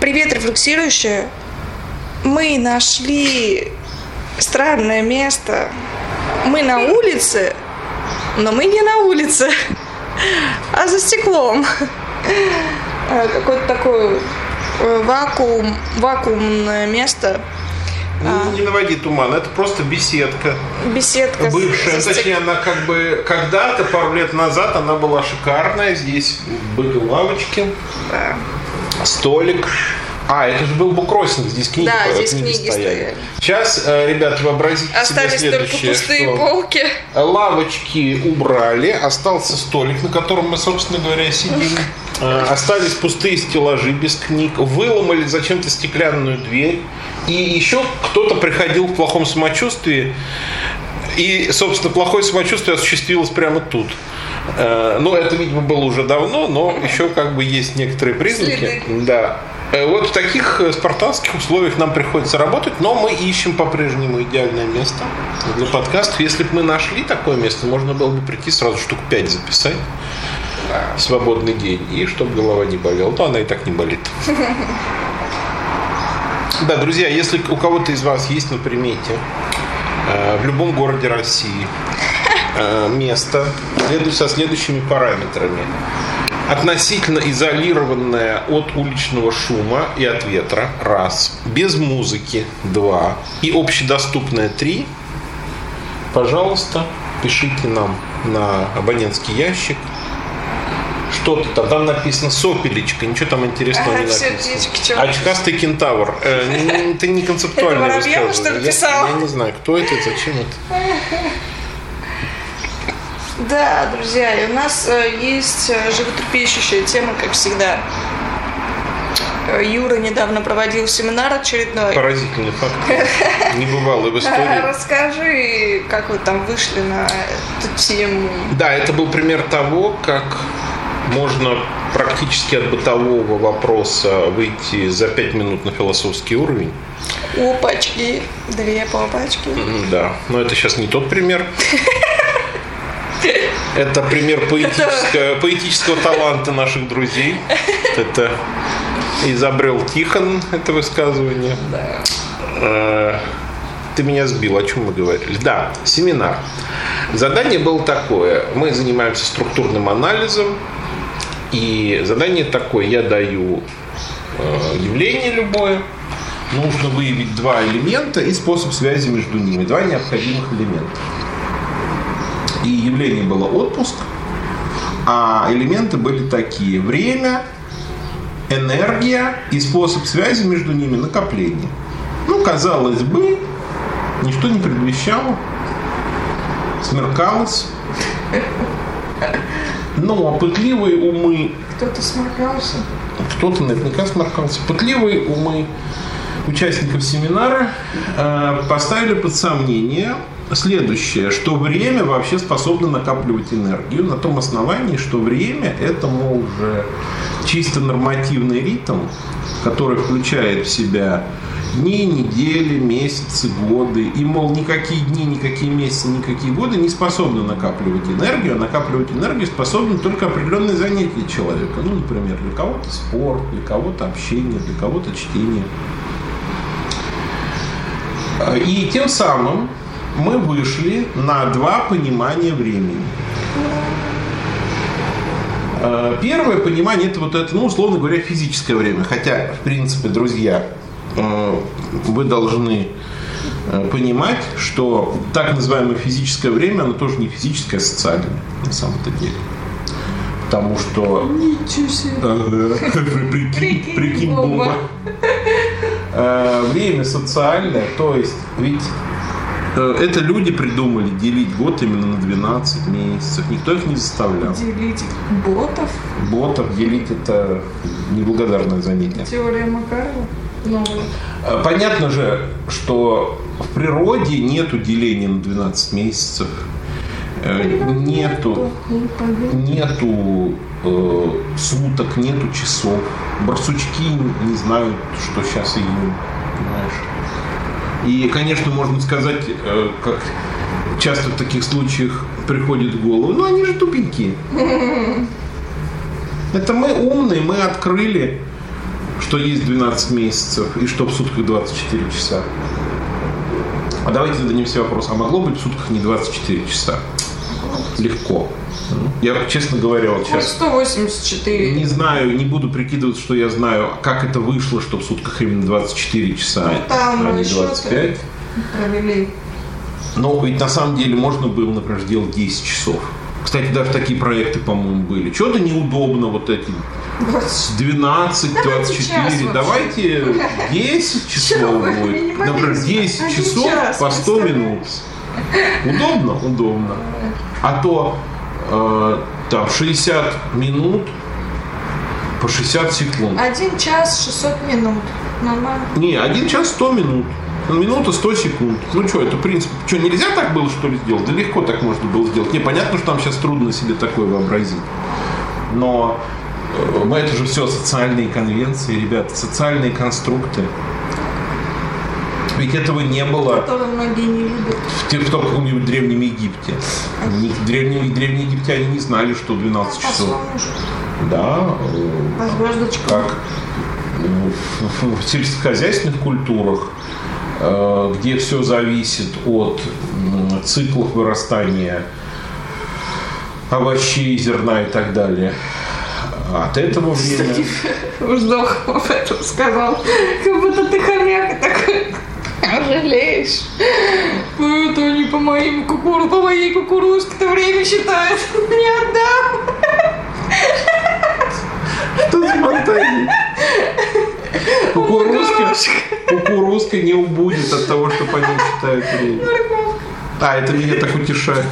Привет, рефлексирующие. Мы нашли странное место. Мы на улице, но мы не на улице, а за стеклом. Какое-то такое вакуумное место. Не наводи туман, это просто беседка. Беседка. Бывшая, точнее, она как бы когда-то, пару лет назад, она была шикарная. Здесь были лавочки, Да. столик. Это же был буккроссинг, здесь книги, Да, здесь книги стояли. Сейчас, ребят, вообразите Остались себе только следующее, пустые что полки. лавочки убрали, остался столик, на котором мы, собственно говоря, сидим. Остались пустые стеллажи без книг, выломали зачем-то стеклянную дверь. И еще кто-то приходил в плохом самочувствии. И, собственно, плохое самочувствие осуществилось прямо тут. Это, видимо, было уже давно, но еще как бы есть некоторые признаки. Следы. Да. Вот в таких спартанских условиях нам приходится работать, но мы ищем по-прежнему идеальное место для подкастов. Если бы мы нашли такое место, можно было бы прийти сразу штук 5 записать. Свободный день, и чтобы голова не болела. То она и так не болит. Да, друзья, если у кого-то из вас есть на примете в любом городе России место со следующими параметрами: относительно изолированная от уличного шума и от ветра, раз, без музыки, два, и общедоступная, три, пожалуйста, пишите нам на абонентский ящик. Что-то там написано «Сопелечка», ничего там интересного не написано. Очкастый кентавр. Это не концептуальное высказывание. Это Воробьева, что ли, писал? Я не знаю, кто это, зачем это. Да, друзья, и у нас есть животрепещущая тема, как всегда. Юра недавно проводил семинар очередной. Поразительный факт. Небывалый в истории. Расскажи, как вы там вышли на эту тему. Да, это был пример того, как можно практически от бытового вопроса выйти за 5 минут на философский уровень. Опачки, 2 попачки. Да, но это сейчас не тот пример. Это пример поэтического таланта наших друзей. Это изобрел Тихон, это высказывание. Да. Ты меня сбил, о чем мы говорили? Да, семинар. Задание было такое. Мы занимаемся структурным анализом. И задание такое. Я даю явление любое. Нужно выявить 2 элемента и способ связи между ними. 2 необходимых элемента. И явление было отпуск, а элементы были такие: время, энергия и способ связи между ними — накопление. Казалось бы, ничто не предвещало, смеркалось. Но пытливые умы... Кто-то сморкался. Кто-то наверняка сморкался. Пытливые умы участников семинара поставили под сомнение следующее, что время вообще способно накапливать энергию на том основании, что время — это, мол, уже чисто нормативный ритм, который включает в себя дни, недели, месяцы, годы. И, мол, никакие дни, никакие месяцы, никакие годы не способны накапливать энергию. А накапливать энергию способны только определенные занятия человека. Например, для кого-то спорт, для кого-то общение, для кого-то чтение. И тем самым мы вышли на 2 понимания времени. Первое понимание — это условно говоря, физическое время. Хотя, в принципе, друзья, вы должны понимать, что так называемое физическое время, оно тоже не физическое, а социальное на самом-то деле. Потому что... Ничего себе. Прикинь, Боба. Время социальное, то есть ведь это люди придумали делить год именно на 12 месяцев. Никто их не заставлял. Делить ботов? Ботов делить — это неблагодарное занятие. Теория Макарова? Понятно же, что в природе нету деления на 12 месяцев. Нету суток, нету часов. Барсучки не знают, что сейчас июнь, понимаешь? И, конечно, можно сказать, как часто в таких случаях приходит в голову, они же тупенькие. Это мы умные, мы открыли, что есть 12 месяцев и что в сутках 24 часа. А давайте зададимся вопрос, а могло быть в сутках не 24 часа? Легко. Я, честно говоря, вот сейчас 184. не знаю, не буду прикидываться, что я знаю, как это вышло, что в сутках именно 24 часа, там а не 25. Провели. Но ведь на самом деле можно было, например, сделать 10 часов. Кстати, даже такие проекты, по-моему, были. Чего-то неудобно вот эти 12, 24. Давайте 10 часов будет. Например, 10 часов по 100 минут. Удобно? Удобно. А то там 60 минут по 60 секунд. 1 час 600 минут. Нормально. Не, 1 час 100 минут. Минута 100 секунд. Ну что, это в принципе... Что, нельзя так было, что ли, сделать? Да легко так можно было сделать. Не, понятно, что там сейчас трудно себе такое вообразить. Но это же все социальные конвенции, ребята, социальные конструкты. Ведь этого не было Которые многие не любят. в том каком-нибудь Древнем Египте. Древние египтяне не знали, что 12 часов. Да. По звездочкам. Как в сельскохозяйственных культурах, где все зависит от циклов вырастания овощей, зерна и так далее. От этого времени... Вздох об этом сказал. Как будто ты хомяк и такой... Жалеешь? Это не по моей кукурузке-то время считает. Не отдам. Что за фантазия? Кукурузка не убудет от того, что по ней считают время. А, это меня так утешает.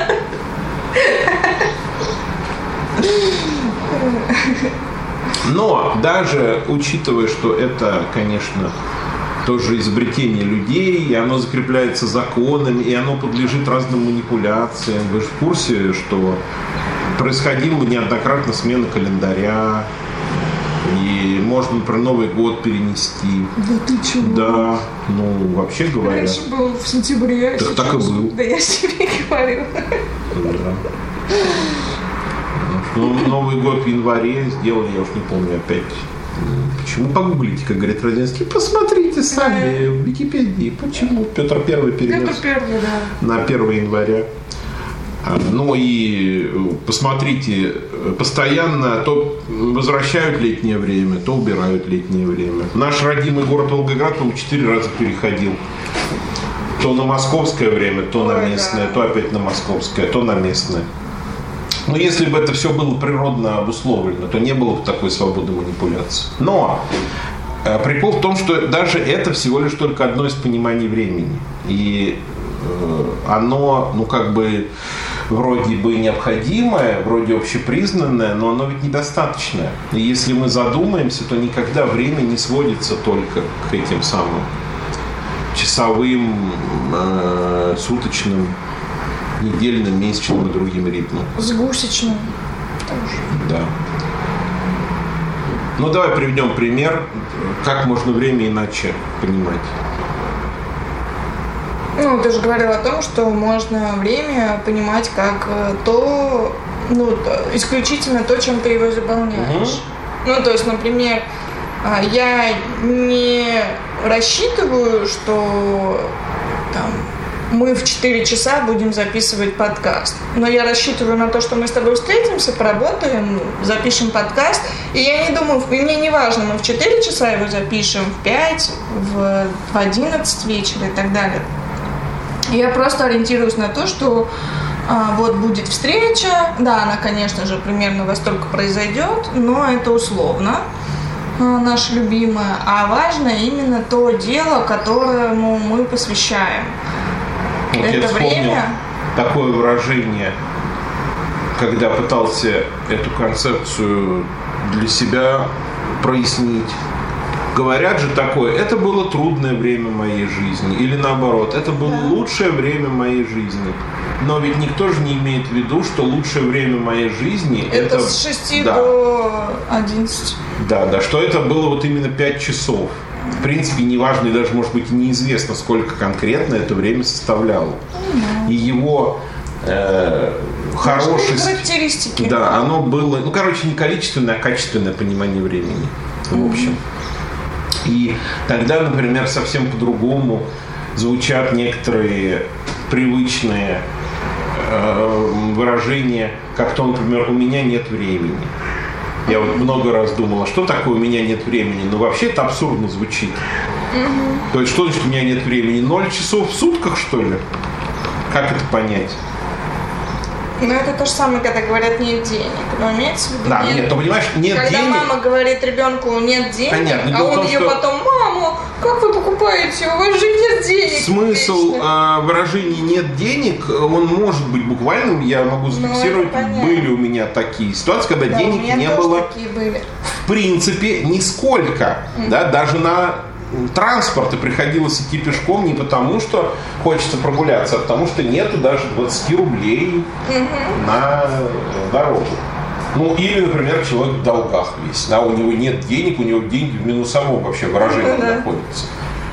Но даже учитывая, что это, конечно, тоже изобретение людей, и оно закрепляется законами, и оно подлежит разным манипуляциям. Вы же в курсе, что происходила неоднократно смена календаря, и можно, например, Новый год перенести. Да ты чего? Да, ну, вообще говоря. Раньше был в сентябре. Так и был. Да я себе говорю. Да. Ну, Новый год в январе сделали, я уж не помню опять. Почему? Погуглите, как говорит Родинский. Посмотрите сами в Википедии. Почему Петр I перенес на 1 января. Ну и посмотрите, постоянно то возвращают летнее время, то убирают летнее время. Наш родимый город Волгоград, по-моему, 4 раза переходил. То на московское время, то на местное, то опять на московское, то на местное. Но если бы это все было природно обусловлено, то не было бы такой свободы манипуляции. Но прикол в том, что даже это всего лишь только одно из пониманий времени. И оно, ну как бы, вроде бы необходимое, вроде общепризнанное, но оно ведь недостаточное. И если мы задумаемся, то никогда время не сводится только к этим самым часовым, суточным, недельным, месячным и другим ритмам. С гусечным тоже. Да. Ну, давай приведем пример, как можно время иначе понимать. Ну, ты же говорил о том, что можно время понимать как то, ну, исключительно то, чем ты его заполняешь. Ну, то есть, например, я не рассчитываю, что там мы в 4 часа будем записывать подкаст. Но я рассчитываю на то, что мы с тобой встретимся, поработаем, запишем подкаст. И я не думаю, и мне не важно, мы в 4 часа его запишем, в 5, в 11 вечера и так далее. Я просто ориентируюсь на то, что вот будет встреча. Да, она, конечно же, примерно во столько произойдет, но это условно. Наша любимая. А важно именно то дело, которому мы посвящаем. Вот это я вспомнил время. Такое выражение, когда пытался эту концепцию для себя прояснить. Говорят же такое, это было трудное время моей жизни. Или наоборот, это было лучшее время моей жизни. Но ведь никто же не имеет в виду, что лучшее время моей жизни это с 6 до 11. Да, что это было вот именно 5 часов. В принципе, неважно и даже, может быть, и неизвестно, сколько конкретно это время составляло. И его хорошесть... Характеристики. Да, оно было... Ну, короче, не количественное, а качественное понимание времени. В общем. И тогда, например, совсем по-другому звучат некоторые привычные выражения, как то, например, «у меня нет времени». Я вот много раз думала, что такое «у меня нет времени», но вообще это абсурдно звучит. То есть что значит «у меня нет времени»? 0 часов в сутках, что ли? Как это понять? Ну, это то же самое, когда говорят «нет денег». Но имеется в виду, да, нет, то понимаешь, нет когда денег. Когда мама говорит ребенку «нет денег», понятно, а он ее что... потом: «Мама, как вы покупаете? У вас же нет денег». Смысл выражения «нет денег», он может быть буквальным, я могу зафиксировать. Были у меня такие ситуации, когда денег не было в принципе нисколько. Да, даже на транспорт приходилось идти пешком не потому, что хочется прогуляться, а потому что нету даже 20 рублей на дорогу. Ну, или, например, человек в долгах весь, да, у него нет денег, у него деньги в минусовом вообще выражении находятся.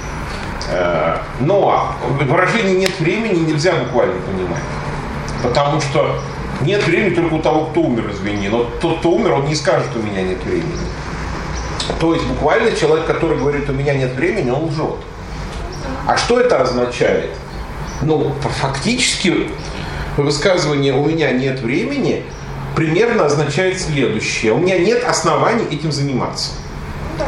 Но выражение «нет времени» нельзя буквально понимать, потому что нет времени только у того, кто умер, извини, но тот, кто умер, он не скажет «у меня нет времени». То есть буквально человек, который говорит «у меня нет времени», он лжет. А что это означает? Ну, фактически высказывание «у меня нет времени» примерно означает следующее: у меня нет оснований этим заниматься. Да.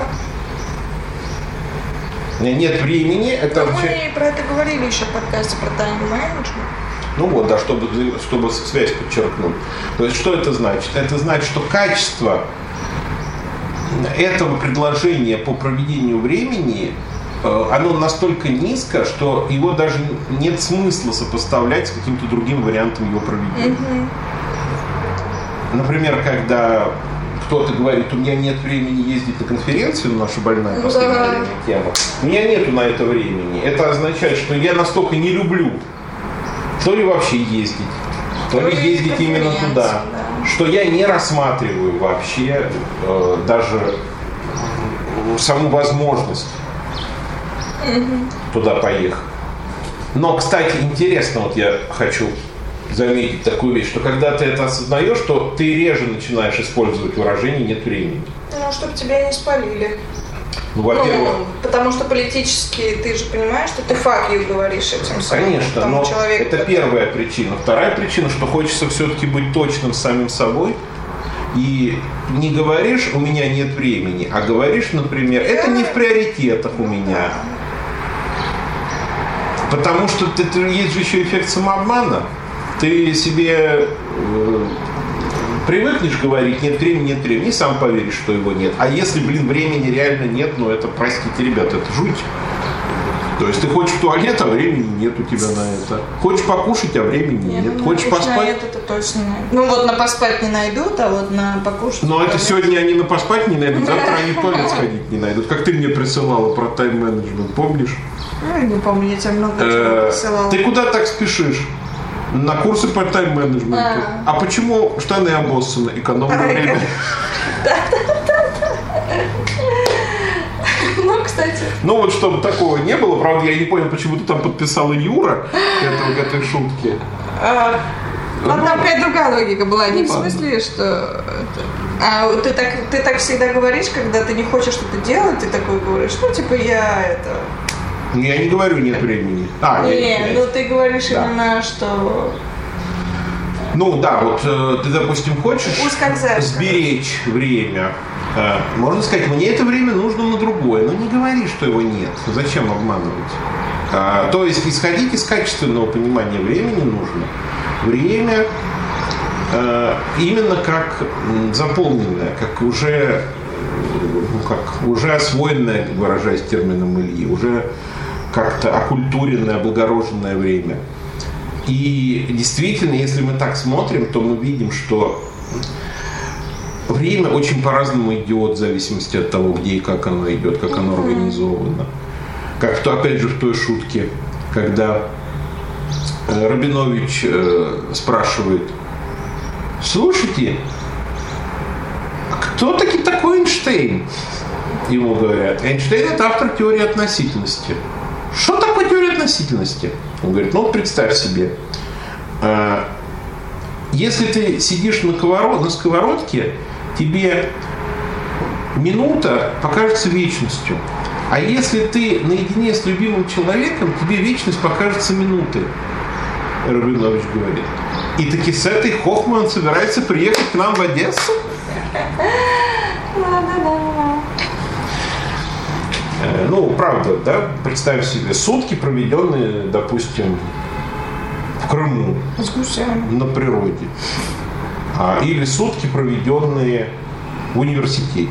У меня нет времени. Это означает... Мы про это говорили еще в подкасте про тайм-менеджмент. Ну вот, да, чтобы связь подчеркнуть. То есть что это значит? Это значит, что качество этого предложения по проведению времени, оно настолько низко, что его даже нет смысла сопоставлять с каким-то другим вариантом его проведения. Например, когда кто-то говорит: у меня нет времени ездить на конференцию, наша больная в последнее время тема, у меня нету на это времени. Это означает, что я настолько не люблю то ли вообще ездить, то ли ездить именно туда, что я не рассматриваю вообще даже саму возможность туда поехать. Но, кстати, интересно, вот я хочу заметить такую вещь, что когда ты это осознаешь, то ты реже начинаешь использовать выражение «нет времени». Ну, чтобы тебя не спалили. Ну, во-первых... потому что политически ты же понимаешь, что ты fuck you говоришь этим самым. Конечно, но человеку, это первая причина. Вторая причина, что хочется все-таки быть точным с самим собой. И не говоришь «у меня нет времени», а говоришь, например, «это не в приоритетах у меня». Потому что есть же еще эффект самообмана. Ты себе привыкнешь говорить «нет времени», и сам поверишь, что его нет. А если, времени реально нет, ну это, простите, ребята, это жуть. То есть ты хочешь в туалет, а времени нет у тебя на это. Хочешь покушать, а времени нет. Хочешь поспать? Нет, это точно найдут. Ну вот на поспать не найдут, а вот на покушать... Но это сегодня они на поспать не найдут, завтра они в туалет сходить не найдут. Как ты мне присылала про тайм-менеджмент, помнишь? Ну, не помню, я тебе много чего присылала. Ты куда так спешишь? На курсы по тайм-менеджменту. А почему штаны обоссаны? Экономное время. Ну, кстати. Ну вот, чтобы такого не было, правда, я не понял, почему ты там подписала Юра к этой шутке. Там какая-то другая логика была, не в смысле, что... ты так всегда говоришь, когда ты не хочешь что-то делать, ты такой говоришь, ну, типа, я это... Я не говорю «нет времени». Ну ты говоришь именно, что... Ну да, вот ты, допустим, хочешь сберечь время. Можно сказать, мне это время нужно на другое, но не говори, что его нет. Зачем обманывать? То есть исходить из качественного понимания времени нужно. Время именно как заполненное, как уже освоенное, выражаясь термином Ильи, уже как-то окультуренное, облагороженное время. И действительно, если мы так смотрим, то мы видим, что время очень по-разному идет в зависимости от того, где и как оно идет, как оно организовано. Как опять же в той шутке, когда Рабинович спрашивает: слушайте, кто такой Эйнштейн? Ему говорят: Эйнштейн — это автор теории относительности. Что такое теория относительности? Он говорит: ну, представь себе, если ты сидишь на сковородке, тебе минута покажется вечностью. А если ты наедине с любимым человеком, тебе вечность покажется минутой, Рабинович говорит. И таки с этой хохмой он собирается приехать к нам в Одессу? Ну, правда, да, представь себе, сутки, проведенные, допустим, в Крыму, на природе, или сутки, проведенные в университете.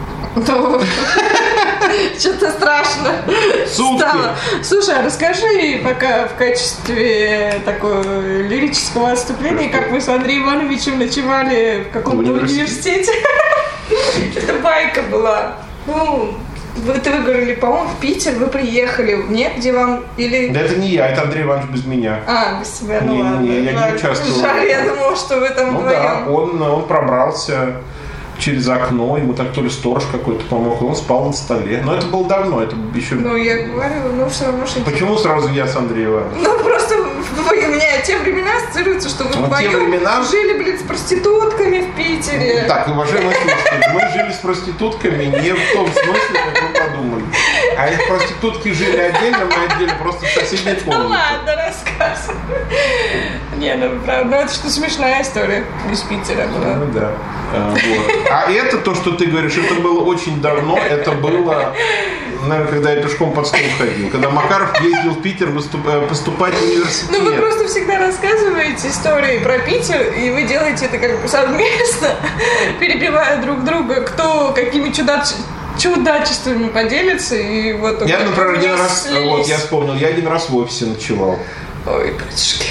Что-то страшно стало. Слушай, а расскажи пока в качестве такого лирического отступления, как вы с Андреем Ивановичем ночевали в каком-то университете. Это байка была. Ну, вы говорили, по-моему, в Питер вы приехали. Нет, где вам? Или... Да это не я, это Андрей Иванович без меня. Без тебя, ну ладно. Не, я не участвовал. Жаль, я думала, что вы там вдвоем. Да, он пробрался через окно, ему так то ли сторож какой-то помог, и он спал на столе. Но это было давно, это еще... Ну, я говорю, все равно... Почему сразу я с Андреем Ивановичем? Ну, просто у меня те времена ассоциируются, что вы вдвоем жили, с проститутками в Питере. Так, уважаемые слушатели, мы жили с проститутками не в том смысле, как вы подумали. А эти проститутки жили отдельно, мы отдельно, просто в соседней комнате. Ну ладно, рассказывай. Не, ну правда, это что смешная история из Питера была. Ну да. Вот. А это, то, что ты говоришь, это было очень давно, это было, наверное, когда я пешком под стол ходил, когда Макаров ездил в Питер поступать в университет. Ну вы просто всегда рассказываете истории про Питер, и вы делаете это как бы совместно, перебивая друг друга, кто какими чудачествами поделится, и вот... Я, например, один раз, вот я вспомнил, я один раз в офисе ночевал. Ой, батюшки.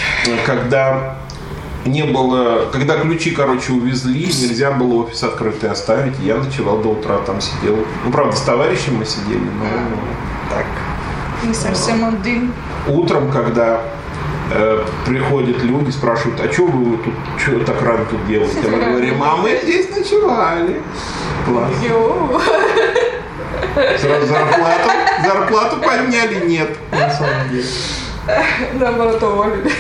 Когда ключи, увезли, нельзя было офис открытый оставить, я ночевал до утра, там сидел. Ну, правда, с товарищем мы сидели, но так. Не совсем один. Утром, когда приходят люди, спрашивают, а что вы тут, что так рано тут делаете? Мы говорим, а мы здесь ночевали. Класс. Сразу зарплату подняли? Нет, на самом деле. Наоборот, уволили.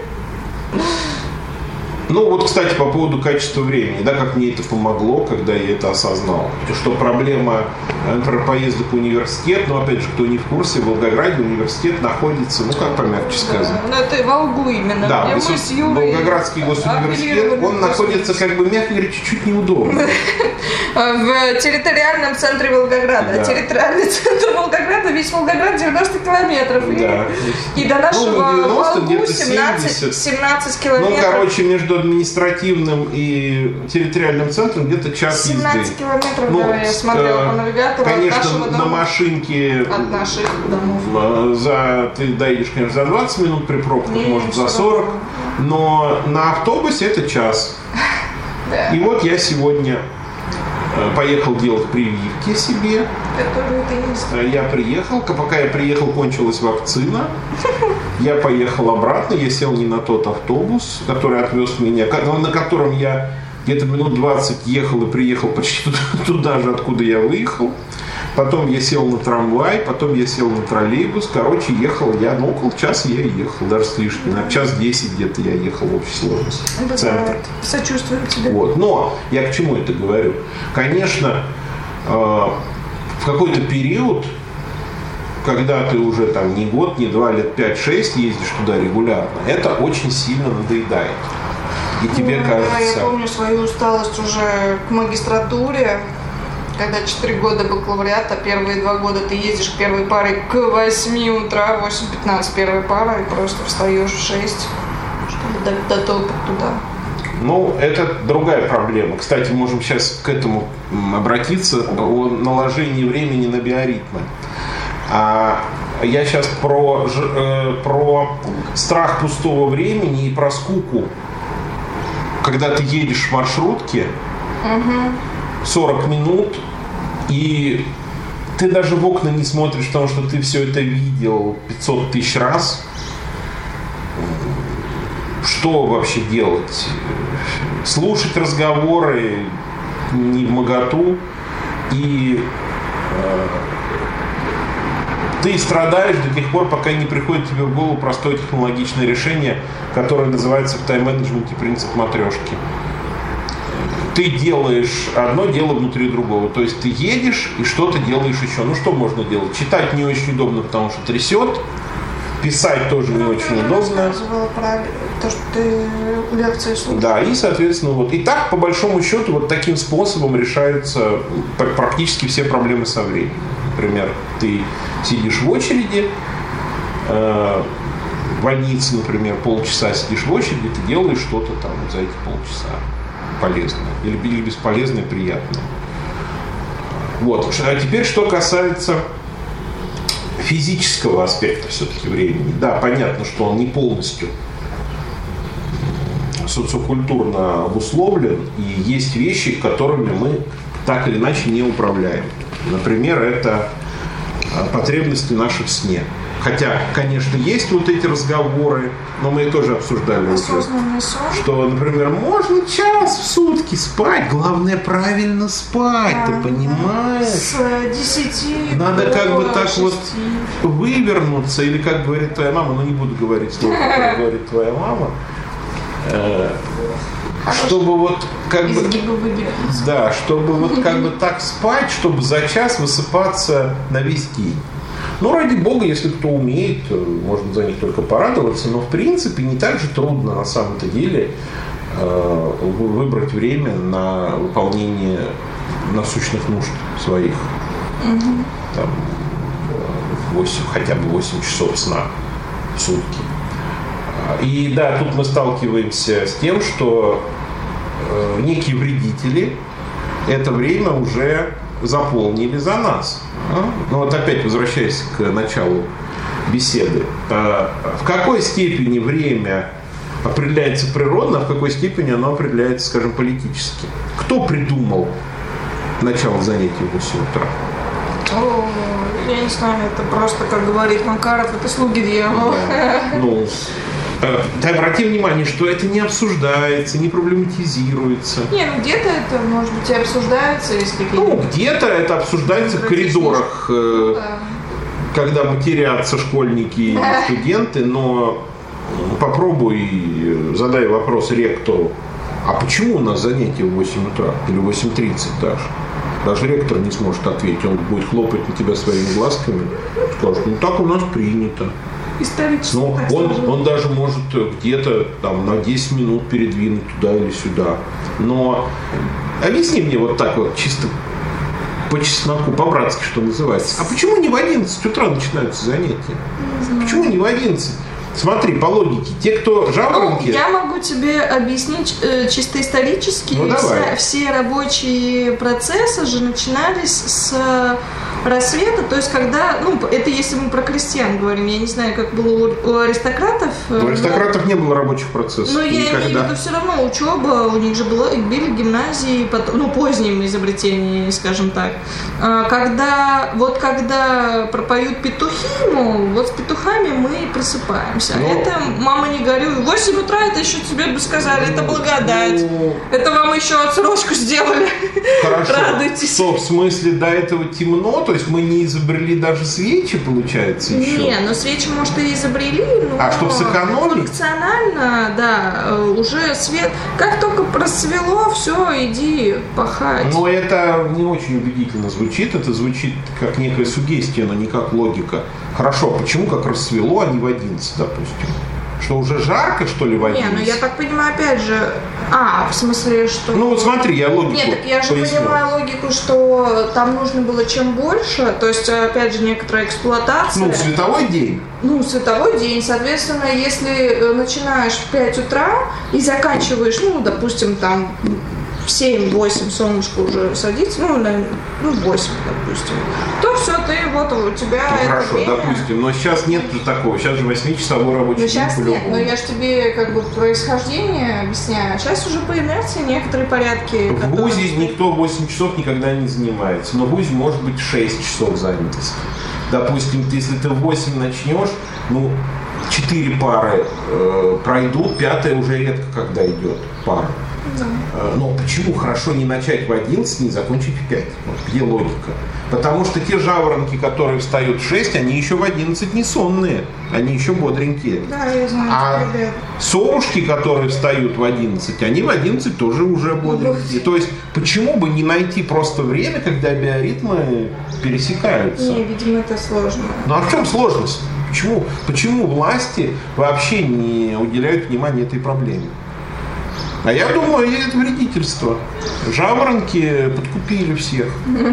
Ну вот, кстати, по поводу качества времени, да, как мне это помогло, когда я это осознал. Что проблема, например, поездок в университет, но опять же, кто не в курсе, в Волгограде университет находится, ну как помягче сказать. Ну это Волгу именно. Да, Волгоградский госуниверситет, он находится, мягко говоря, чуть-чуть неудобно. В территориальном центре Волгограда. Да. Территориальный центр Волгограда, весь Волгоград 90 километров. Да. И до нашего 90, Волгу 17 километров. Ну, между административным и территориальным центром где-то час 17 езды. Километров, да, я смотрела по навигатору. Конечно, на машинке от наших домов. Ты доедешь, конечно, за 20 минут при пробках, может, за 40, но на автобусе это час. Да. И вот я сегодня поехал делать прививки себе. Я приехал, пока я приехал, кончилась вакцина. Я поехал обратно, я сел не на тот автобус, который отвез меня, на котором я где-то минут 20 ехал и приехал почти туда же, откуда я выехал. Потом я сел на трамвай, потом я сел на троллейбус. Короче, ехал я, около часа я ехал, даже с лишним. На час 10 где-то я ехал в общей сложности. В центр. Сочувствую тебе. Вот. Но я к чему это говорю? Конечно, в какой-то период, когда ты уже там не год, не 2, лет 5-6 ездишь туда регулярно, это очень сильно надоедает. И тебе кажется... Я помню свою усталость уже к магистратуре, когда 4 года бакалавриата, первые 2 года ты ездишь первой парой к 8 утра, 8:15 первая пара, и просто встаешь в 6, чтобы дотопать туда. Ну, это другая проблема. Кстати, можем сейчас к этому обратиться, о наложении времени на биоритмы. Я сейчас про страх пустого времени и про скуку. Когда ты едешь в маршрутке, 40 минут, и ты даже в окна не смотришь, потому что ты все это видел 500 тысяч раз. Что вообще делать? Слушать разговоры не вмоготу, и ты страдаешь до тех пор, пока не приходит тебе в голову простое технологичное решение, которое называется в тайм-менеджменте принцип матрешки. ты делаешь одно дело внутри другого. То есть ты едешь и что-то делаешь еще. Ну что можно делать? Читать не очень удобно, потому что трясет. Писать тоже не очень удобно. Рассказывала про то, что ты лекции слушаешь. Да, и, соответственно, вот. И так, по большому счету, вот таким способом решаются практически все проблемы со временем. Например, ты сидишь в очереди, в больнице, например, полчаса сидишь в очереди, ты делаешь что-то там за эти полчаса полезное. Или бесполезное, приятное. Вот. А теперь, что касается физического аспекта все-таки времени. Да, понятно, что он не полностью социокультурно обусловлен, и есть вещи, которыми мы так или иначе не управляем. Например, это потребности наших в сне. Хотя, конечно, есть вот эти разговоры, но мы их тоже обсуждали уже, что, например, можно час в сутки спать, главное правильно спать, ты понимаешь? С 10 надо до как бы так 6. вот вывернуться, или как говорит твоя мама, ну не буду говорить слово, как говорит твоя мама, чтобы вот как бы, да, чтобы вот как бы так спать, чтобы за час высыпаться на весь день. Ну, ради бога, если кто умеет, можно за них только порадоваться, но в принципе не так же трудно на самом-то деле выбрать время на выполнение насущных нужд своих. Там, 8, хотя бы 8 часов сна в сутки. И да, тут мы сталкиваемся с тем, что некие вредители это время уже заполнили за нас. Ну вот опять возвращаясь к началу беседы. В какой степени время определяется природно, а в какой степени оно определяется, скажем, политически? Кто придумал начало занятий в 8 утра? Я не знаю, это просто, как говорит Макаров, это слуги дьявола. Да. Ну, ты обрати внимание, что это не обсуждается, не проблематизируется. Не, ну где-то это, может быть, и обсуждается, если какие-то... Ну, где-то это обсуждается в коридорах, когда матерятся школьники и студенты, но попробуй задай вопрос ректору, а почему у нас занятия в 8 утра или 8:30 даже? Даже ректор не сможет ответить, он будет хлопать на тебя своими глазками, скажет, ну так у нас принято. Но он даже может где-то там на 10 минут передвинуть туда или сюда. Но объясни мне вот так вот, чисто по чесноку, по-братски, что называется. А почему не в 11 утра начинаются занятия? Почему не в 11? Смотри, по логике, те, кто жаворонки... Я могу тебе объяснить чисто исторически. Ну, все рабочие процессы же начинались с рассвета, то есть когда, ну, это если мы про крестьян говорим, я не знаю, как было у аристократов. У аристократов не было рабочих процессов. Но я имею в виду все равно учеба, у них же были гимназии, потом, ну, поздним изобретением, скажем так. Когда пропоют петухи, вот с петухами мы просыпаемся. Это, мама, не горюй, 8 утра, это еще тебе бы сказали, это благодать. Это вам еще отсрочку сделали. Хорошо. Радуйтесь. Что, в смысле, до этого темно? То есть мы не изобрели даже свечи, получается, еще? Не, ну свечи, может, и изобрели, но... чтобы сэкономить? Функционально, да, уже свет... Как только просвело, все, иди пахать. Но это не очень убедительно звучит. Это звучит как некая суггестия, но не как логика. Хорошо, почему как рассвело, а не в 11, допустим? Что уже жарко, что ли, в 11? Не, ну я так понимаю, опять же... в смысле, что... Ну вот смотри, я логику Нет, так я же понимаю логику, что там нужно было чем больше, то есть, опять же, некоторая эксплуатация. Ну, световой день. Ну, световой день, соответственно, если начинаешь в 5 утра и заканчиваешь, ну, допустим, там... в 7-8 солнышко уже садится, ну, 8, допустим, то все, ты вот у тебя ну, это хорошо, время... допустим, но сейчас нет же такого, сейчас же 8-часовой рабочий день по-любому. Нет, но я же тебе как бы происхождение объясняю, сейчас уже по инерции некоторые порядки... В ВУЗе никто 8 часов никогда не занимается, но в ВУЗе может быть 6 часов занятости. Допустим, если ты в 8 начнешь, 4 пары пройдут, 5-я уже редко когда идет пара. Да. Но почему хорошо не начать в 11, не закончить в 5? Вот где логика? Потому что те жаворонки, которые встают в 6, они еще в 11 не сонные, они еще бодренькие. Да, я знаю. А совушки, которые встают в 11, они в 11 тоже уже бодренькие. То есть почему бы не найти просто время, когда биоритмы пересекаются? Не, видимо, это сложно. Ну а в чем сложность? Почему власти вообще не уделяют внимания этой проблеме? А я думаю, это вредительство. Жаворонки подкупили всех.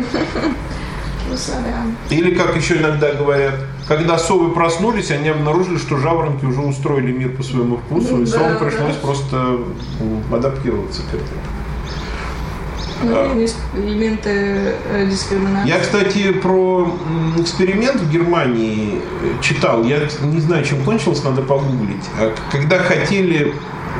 Или, как еще иногда говорят, когда совы проснулись, они обнаружили, что жаворонки уже устроили мир по своему вкусу, и совам пришлось просто адаптироваться к этому. Элементы дискриминации. Я, кстати, про эксперимент в Германии читал. Я не знаю, чем кончилось, надо погуглить. Когда хотели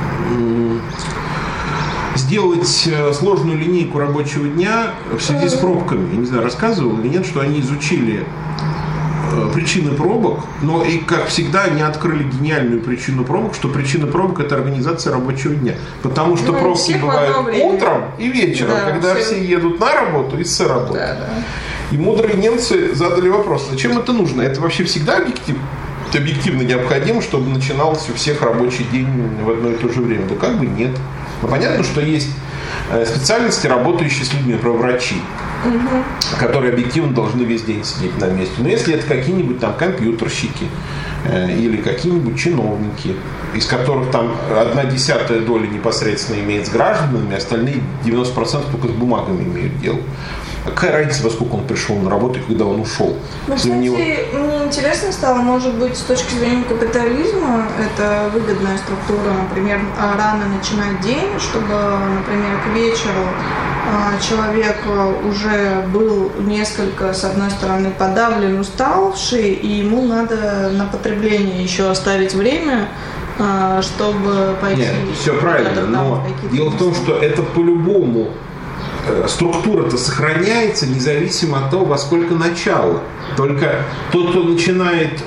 сделать сложную линейку рабочего дня в связи с пробками, я не знаю, рассказывал или нет, что они изучили причины пробок, но и, как всегда, они открыли гениальную причину пробок, что причина пробок – это организация рабочего дня. Потому что пробки бывают утром и вечером, да, когда все едут на работу и с работы. Да, да. И мудрые немцы задали вопрос, зачем это нужно? Это вообще всегда объективно необходимо, чтобы начинался у всех рабочий день в одно и то же время? Да как бы нет. Но понятно, что есть специальности, работающие с людьми, например, врачи, которые объективно должны весь день сидеть на месте. Но если это какие-нибудь там компьютерщики или какие-нибудь чиновники, из которых там 1/10 доля непосредственно имеет с гражданами, остальные 90% только с бумагами имеют дело. Какая разница, во сколько он пришел на работу и когда он ушел? Ну, кстати, мне интересно стало, может быть, с точки зрения капитализма, это выгодная структура, например, рано начинать день, чтобы, например, к вечеру человек уже был несколько, с одной стороны, подавлен, уставший, и ему надо на потребление еще оставить время, чтобы пойти... Нет, все правильно, но дело в том, что это по-любому структура-то сохраняется независимо от того, во сколько начало. Только тот, кто начинает,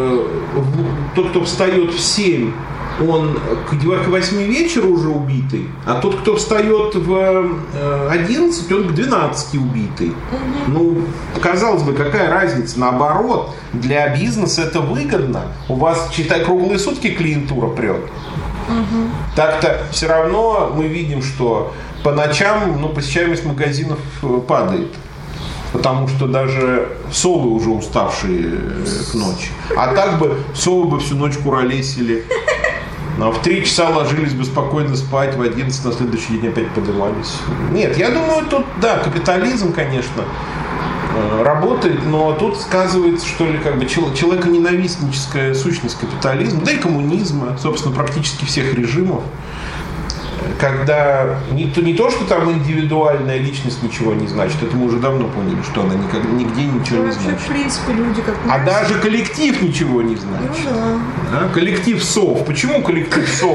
тот, кто встает в 7, он к 8 вечера уже убитый, а тот, кто встает в 11, он к 12 убитый. Ну, казалось бы, какая разница? Наоборот, для бизнеса это выгодно. У вас, считай, круглые сутки клиентура прет. Так-то все равно мы видим, что по ночам посещаемость магазинов падает. Потому что даже совы уже уставшие к ночи. А так бы совы бы всю ночь куролесили. В 3 часа ложились бы спокойно спать, в 11 на следующий день опять поднимались. Нет, я думаю, тут, да, капитализм, конечно, работает, но тут сказывается, что ли, как бы человеконенавистническая сущность капитализма, да и коммунизма, собственно, практически всех режимов. Когда не то, что там индивидуальная личность ничего не значит, это мы уже давно поняли, что она нигде ничего не значит. В принципе, люди как... А даже коллектив ничего не значит. Ну да. Коллектив сов. Почему коллектив сов?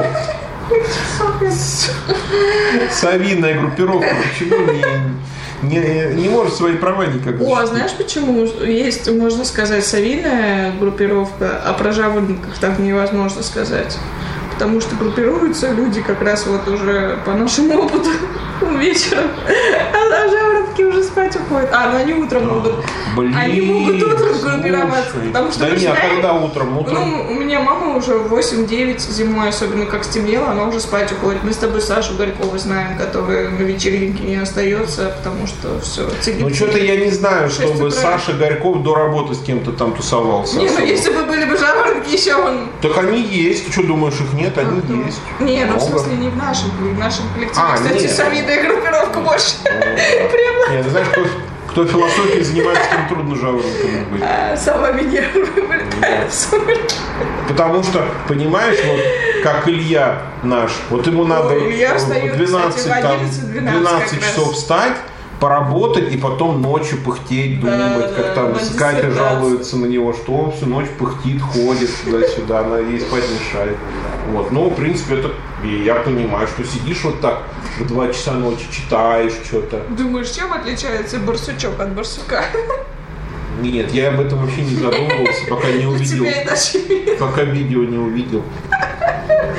Совиная группировка. Почему не может свои права никак защитить? А знаешь почему? Есть, можно сказать, совиная группировка, а про жаворонков так невозможно сказать. Потому что группируются люди как раз вот уже по нашему опыту вечером, а жаворонки уже спать уходят. Ну они утром могут. Они могут утром группироваться. Потому что, да нет, а когда утром? У меня мама уже в 8-9 зимой, особенно как стемнело, она уже спать уходит. Мы с тобой Сашу Горькову знаем, которая на вечеринке не остается, потому что все. Ну что-то я не знаю, чтобы Саша Горьков до работы с кем-то там тусовался. Не, если бы были бы жаворонки, еще он... Так они есть. Ты что думаешь, их нет? Они есть. Не, в смысле не в нашем коллективе. Кстати, совиная группировка больше. Нет, ты знаешь, кто философией занимается, тем трудно жаворонком быть. Сама меня вылетает в сумерки. Потому что, понимаешь, вот как Илья наш, вот ему надо в 12 часов встать, поработать и потом ночью пыхтеть, думать, как там Катя жалуется на него, что он всю ночь пыхтит, ходит туда-сюда, она ей спать мешает. Вот. Ну, в принципе, это я понимаю, что сидишь вот так в 2 часа ночи, читаешь что-то. Думаешь, чем отличается барсучок от барсука? Нет, я об этом вообще не задумывался, пока не увидел. Пока видео не увидел.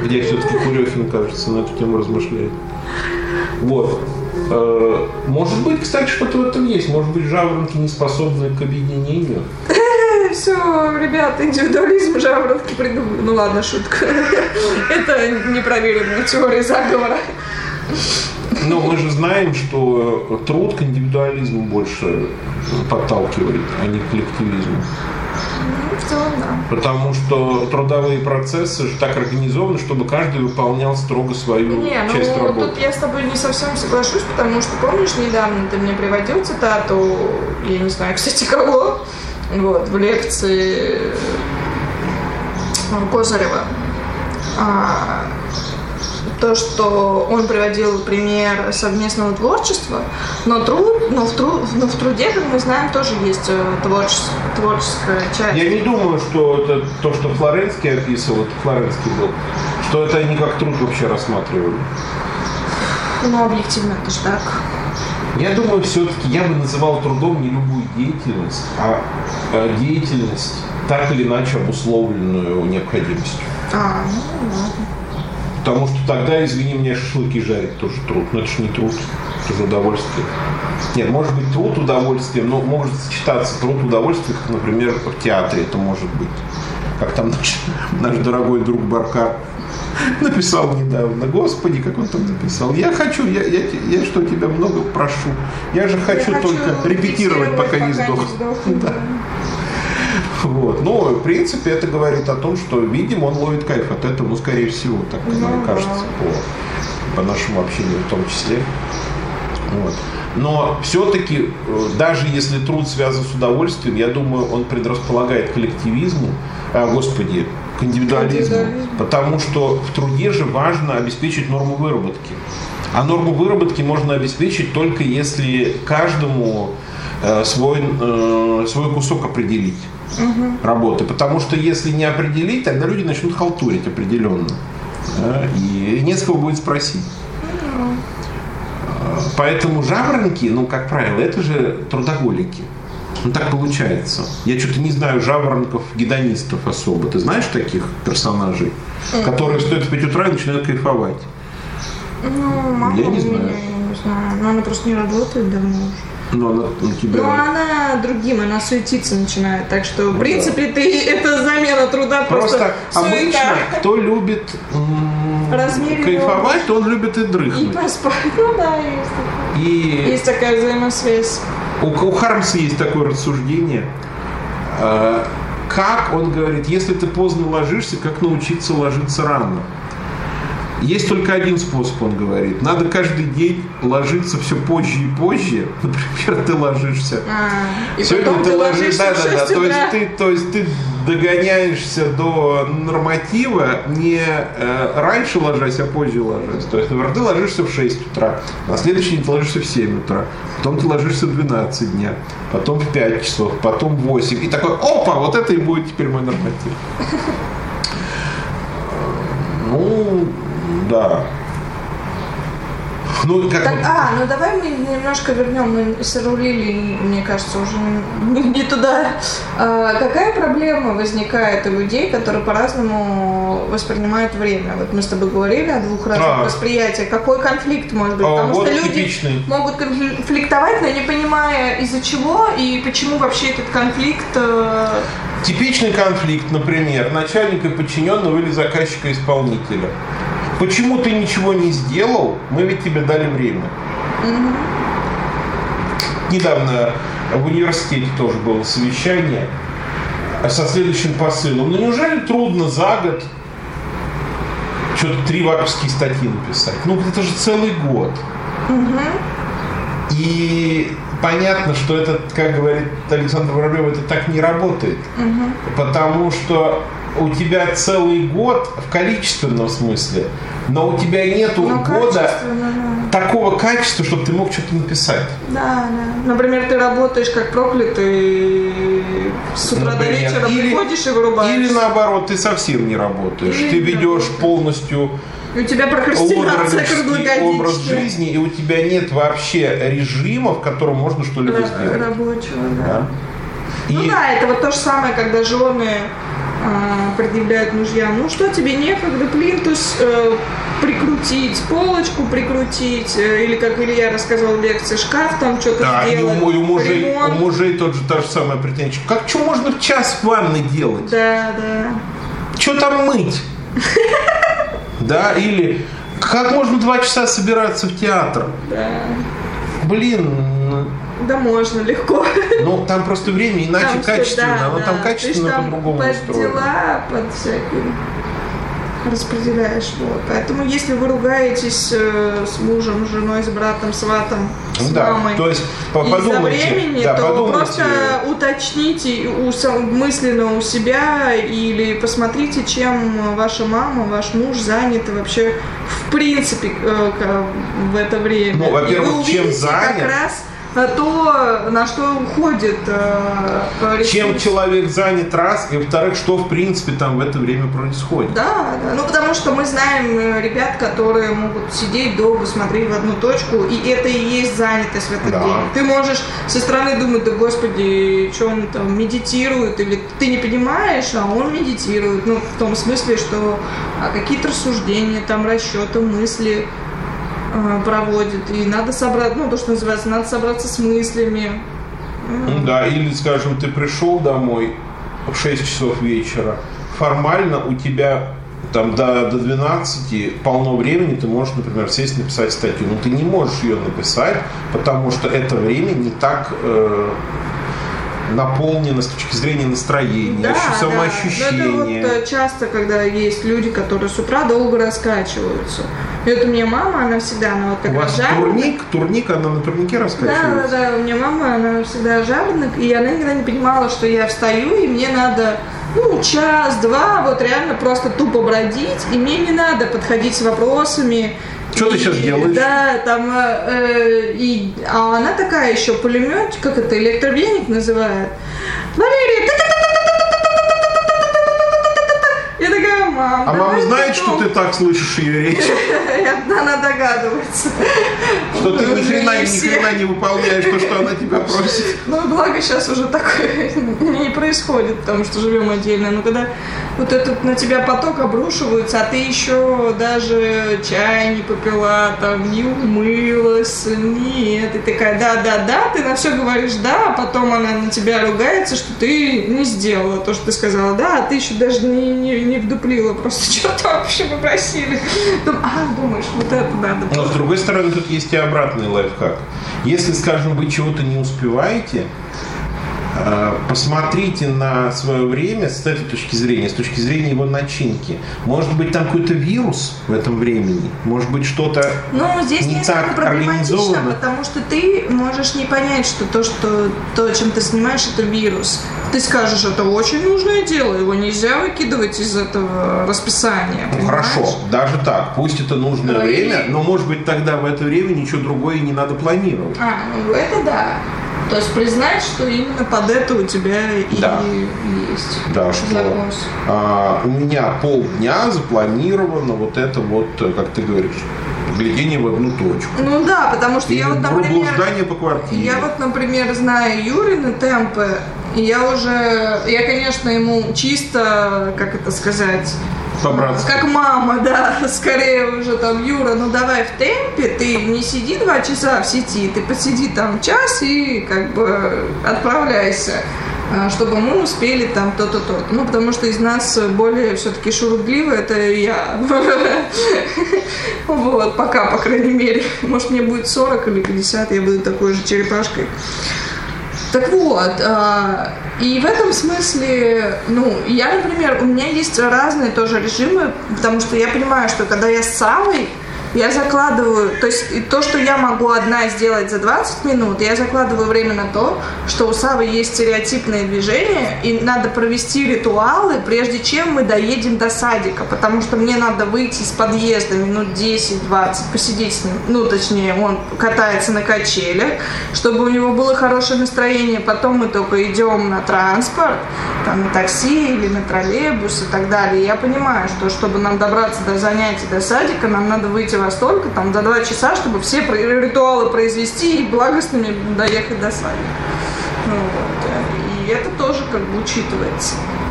Где все-таки Курехин, кажется, на эту тему размышляет. Вот. Может быть, кстати, что-то в этом есть. Может быть, жаворонки не способны к объединению. Все, ребята, индивидуализм жаворонки придумали. Ну ладно, шутка. Это непроверенная теория заговора. Но мы же знаем, что труд к индивидуализму больше подталкивает, а не к коллективизму. Ну, в целом, да. Потому что трудовые процессы же так организованы, чтобы каждый выполнял строго свою часть работы. Тут я с тобой не совсем соглашусь, потому что, помнишь, недавно ты мне приводил цитату, я не знаю, кстати, кого, вот, в лекции Козырева. То, что он приводил пример совместного творчества, но в труде, как мы знаем, тоже есть творческая часть. Я не думаю, что это то, что Флоренский описывал, это Флоренский был, что это они как труд вообще рассматривали. Ну, объективно это же так. Я думаю, все-таки я бы называл трудом не любую деятельность, а деятельность, так или иначе обусловленную необходимостью. Ну ладно. Потому что тогда, извини меня, шашлыки жарить тоже труд. Но это же не труд, это же удовольствие. Нет, может быть труд удовольствие, но может сочетаться труд удовольствие, как, например, в театре это может быть. Как там наш дорогой друг Баркар написал недавно. Господи, как он там написал. Я хочу, я что, тебя много прошу. Я же хочу только репетировать, пока не сдох. Да. Вот. Но, в принципе, это говорит о том, что, видимо, он ловит кайф от этого, ну, скорее всего, так мне кажется, по нашему общению в том числе. Вот. Но все-таки, даже если труд связан с удовольствием, я думаю, он предрасполагает к коллективизму, к индивидуализму, потому что в труде же важно обеспечить норму выработки. А норму выработки можно обеспечить только если каждому свой кусок определить. Работы. Потому что если не определить, тогда люди начнут халтурить определенно. Да? И не с кого будет спросить. Поэтому жаворонки, ну, как правило, это же трудоголики. Ну, так получается. Я что-то не знаю жаворонков-гедонистов особо. Ты знаешь таких персонажей, которые встают в 5 утра и начинают кайфовать? Ну, мама я не знаю. Я не знаю. Но она просто не работает давно уже. Но она у тебя... Ну, она другим, она суетиться начинает. Так что, в принципе, это замена труда, просто обычно, кто любит кайфовать, то он любит и дрыхнуть. И поспать. Ну да, есть. Есть такая взаимосвязь. У Хармса есть такое рассуждение. Как он говорит, если ты поздно ложишься, как научиться ложиться рано? Есть только один способ, он говорит. Надо каждый день ложиться все позже и позже. Например, ты ложишься. Сегодня ты ложишься. То есть ты догоняешься до норматива не раньше ложась, а позже ложась. То есть, например, ты ложишься в 6 утра, на следующий день ты ложишься в 7 утра, потом ты ложишься в 12 дня, потом в 5 часов, потом в 8. И такой, опа, вот это и будет теперь мой норматив. Ну, да. Ну, как ну давай мы немножко вернем, мы сорулили, мне кажется, уже не туда. Какая проблема возникает у людей, которые по-разному воспринимают время? Вот мы с тобой говорили о двух разных восприятиях. Какой конфликт может быть? Потому что люди могут конфликтовать, но не понимая из-за чего и почему вообще этот конфликт... Типичный конфликт, например, начальника подчиненного или заказчика-исполнителя. Почему ты ничего не сделал? Мы ведь тебе дали время. Недавно в университете тоже было совещание со следующим посылом. Ну неужели трудно за год что-то 3 ваковские статьи написать? Ну это же целый год. И понятно, что это, как говорит Александр Воробьев, это так не работает. Потому что у тебя целый год в количественном смысле, но у тебя нету года такого качества, чтобы ты мог что-то написать. Да. Например, ты работаешь как проклятый с утра до вечера, приходишь и вырубаешься. Или наоборот, ты совсем не работаешь. Ты ведешь полностью у тебя прокрастинация круглогодичная. Образ жизни, и у тебя нет вообще режима, в котором можно что-либо сделать. Рабочего, да. Ну да, это вот то же самое, когда жены предъявляют мужьям: ну что, тебе некогда плинтус прикрутить, полочку прикрутить, или, как Илья рассказывал в лекции, шкаф там что-то сделать, у мужей та же самая претензия. Как что можно в час в ванной делать? Да. Что там мыть? Да, или как можно 2 часа собираться в театр? Да. Блин. Да можно, легко. Ну, там просто время иначе там качественно, да, оно там качественно по-другому под устроено. дела, под всякие распределяешь. Вот. Поэтому, если вы ругаетесь с мужем, с женой, с братом, сватом, с мамой, то есть из-за времени, то подумайте. Просто уточните мысленно у себя или посмотрите, чем ваша мама, ваш муж заняты вообще в принципе в это время. Ну, во-первых, и вы увидите чем занят, как раз то, на что уходит чем человек занят, раз, и во-вторых, что в принципе там в это время происходит. Да. Ну, потому что мы знаем ребят, которые могут сидеть долго, смотреть в одну точку, и это и есть занятость в этот день. Ты можешь со стороны думать: да господи, что он там медитирует, или ты не понимаешь, а он медитирует. Ну, в том смысле, что какие-то рассуждения, там расчеты, мысли проводит, и надо собрать, то, что называется, надо собраться с мыслями. Да, или, скажем, ты пришел домой в 6 часов вечера, формально у тебя там до 12 полно времени, ты можешь, например, сесть написать статью, но ты не можешь ее написать, потому что это время не так наполнено с точки зрения настроения, самоощущения. Да. Это часто, когда есть люди, которые с утра долго раскачиваются. И вот у меня мама, она всегда, вот такая. У вас турник, она на турнике раскачивается? Да, у меня мама, она всегда жаворонок, и она никогда не понимала, что я встаю, и мне надо, час-два, вот реально просто тупо бродить, и мне не надо подходить с вопросами. Что ты сейчас делаешь? Да, там, а она такая еще пулемет, как это, электровеник называют. Валерия, я такая: мама. А мама знает, что ты так слышишь ее речь? Она догадывается. Что ты ни хрена не выполняешь то, что она тебя просит. Благо сейчас уже такое не происходит, потому что живем отдельно. Но когда вот этот на тебя поток обрушивается, а ты еще даже чай не попила, там не умылась, нет. И такая: да, ты на все говоришь да, а потом она на тебя ругается, что ты не сделала то, что ты сказала да, а ты еще даже не вдуплила, просто что-то вообще попросили. Думаешь, вот это надо. Но с другой стороны, тут есть и обратный лайфхак. Если, скажем, вы чего-то не успеваете, посмотрите на свое время с этой точки зрения, с точки зрения его начинки. Может быть, там какой-то вирус в этом времени, может быть, что-то здесь не несколько так проблематично, организовано. потому что ты можешь не понять, что то, чем ты снимаешь, это вирус. Ты скажешь: это очень нужное дело, его нельзя выкидывать из этого расписания. Хорошо, даже так, пусть это нужное время, но, может быть, тогда в это время ничего другое не надо планировать. Это да. То есть признать, что именно под это у тебя и есть. Да, что у меня полдня запланировано вот это вот, как ты говоришь, глядение в одну точку. Потому что я вот, например, блуждание по квартире. Я вот, например, знаю Юрины темпы, и я, конечно, ему чисто, как это сказать, по-братски. Как мама, да, скорее уже там: Юра, давай в темпе, ты не сиди 2 часа в сети, ты посиди там час и как бы отправляйся, чтобы мы успели там то-то, то-то. Потому что из нас более все-таки шурудливый, это я. Вот, пока, по крайней мере. Может, мне будет 40 или 50, я буду такой же черепашкой. Так вот, и в этом смысле, я, например, у меня есть разные тоже режимы, потому что я понимаю, что когда я с Савой, я закладываю, то есть то, что я могу одна сделать за 20 минут, я закладываю время на то, что у Савы есть стереотипные движения, и надо провести ритуалы, прежде чем мы доедем до садика, потому что мне надо выйти из подъезда минут 10-20, посидеть с ним, точнее, он катается на качелях, чтобы у него было хорошее настроение, потом мы только идем на транспорт, там, на такси или на троллейбус и так далее. И я понимаю, что чтобы нам добраться до занятий, до садика, нам надо выйти во столько, там, за 2 часа, чтобы все ритуалы произвести и благостными доехать до садика. И это тоже как бы учитывается.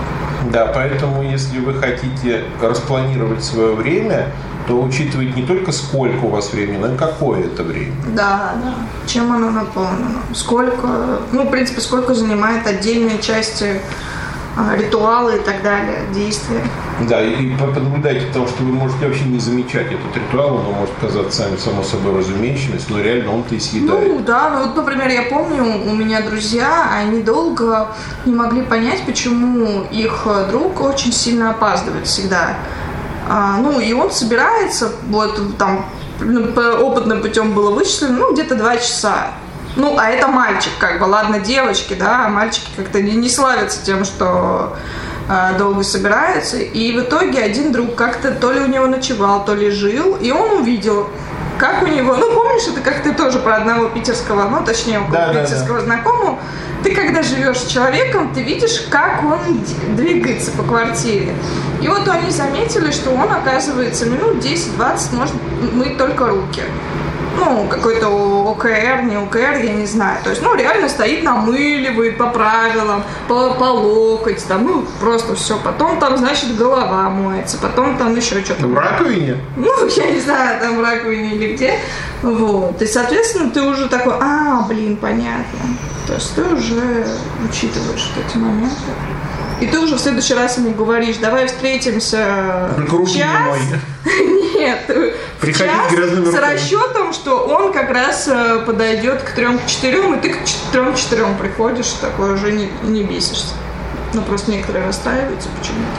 Да, поэтому если вы хотите распланировать свое время, то учитывайте не только сколько у вас времени, но и какое это время. Да. Чем оно наполнено? Сколько, в принципе, сколько занимает отдельные части, ритуалы и так далее, действия. Да, и понаблюдайте, потому что вы можете вообще не замечать этот ритуал, он может казаться само собой разумеющимся, но реально он-то и съедает. Например, я помню, у меня друзья, они долго не могли понять, почему их друг очень сильно опаздывает всегда. И он собирается, опытным путем было вычислено, где-то 2 часа. А это мальчик, ладно, девочки, да, мальчики как-то не славятся тем, что долго собираются. И в итоге один друг как-то то ли у него ночевал, то ли жил, и он увидел, как у него, помнишь, это как ты тоже про одного питерского, питерского знакомого, ты когда живешь с человеком, ты видишь, как он двигается по квартире. И вот они заметили, что он, оказывается, минут 10-20 может мыть только руки. Какой-то ОКР, не ОКР, я не знаю. То есть, реально стоит, намыливает по правилам, по локоть, просто все. Потом значит, голова моется, потом еще что-то. В раковине? Я не знаю, там в раковине или где. И, соответственно, ты уже такой, понятно. То есть, ты уже учитываешь эти моменты. И ты уже в следующий раз ему говоришь, давай встретимся в час. Нет, в час с расчетом, что он как раз подойдет к 3-4, и ты к 3-4 приходишь, такой уже не бесишься. Просто некоторые расстраиваются почему-то.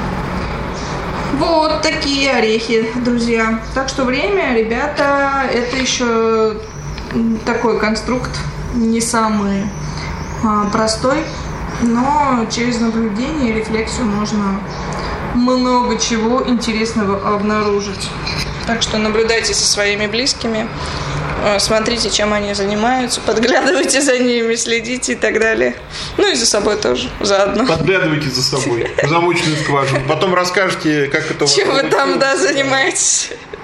Вот такие орехи, друзья. Так что время, ребята, это еще такой конструкт, не самый простой. Но через наблюдение и рефлексию можно много чего интересного обнаружить. Так что наблюдайте за своими близкими, смотрите, чем они занимаются, подглядывайте за ними, следите и так далее. И за собой тоже заодно. Подглядывайте за собой в замочную скважину. Потом расскажете, как это у вас. Чем вы там, занимаетесь.